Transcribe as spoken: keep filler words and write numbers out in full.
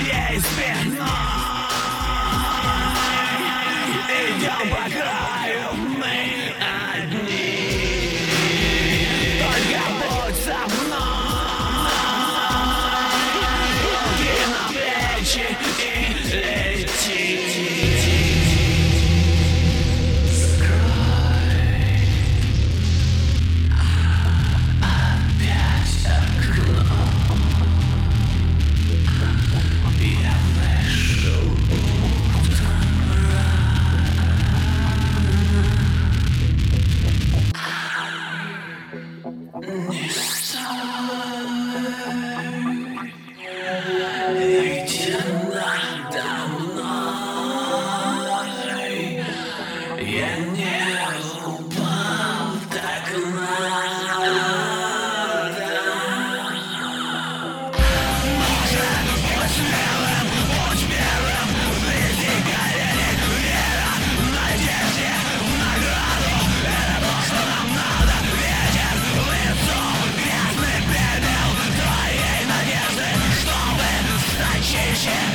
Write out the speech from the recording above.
моей спиной. Идем по краю мы одни, только будь со мной. Руки на плечи и лети. Не стой, иди надо мной. Я не упал, так надо. Может, будь смелым, будь первым. Вблизи горит вера в надежде, в награду. Это то, что нам надо. Ветер в лицо, грязный пепел твоей надежды, чтобы стать чище.